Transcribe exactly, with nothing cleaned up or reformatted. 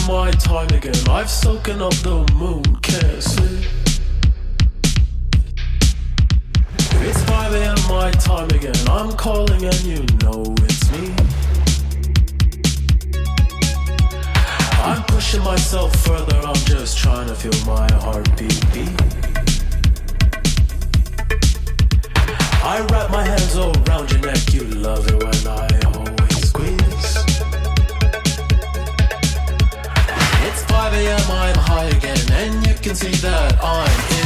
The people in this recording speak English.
my time again. I've soaken up the moon, can't sleep. It's five a.m. my time again. I'm calling and you know it's me. I'm pushing myself further, I'm just trying to feel my heartbeat beat. I wrap my hands around your neck, you love it when I always squeeze. It's five a.m. I'm high again, and you can see that I'm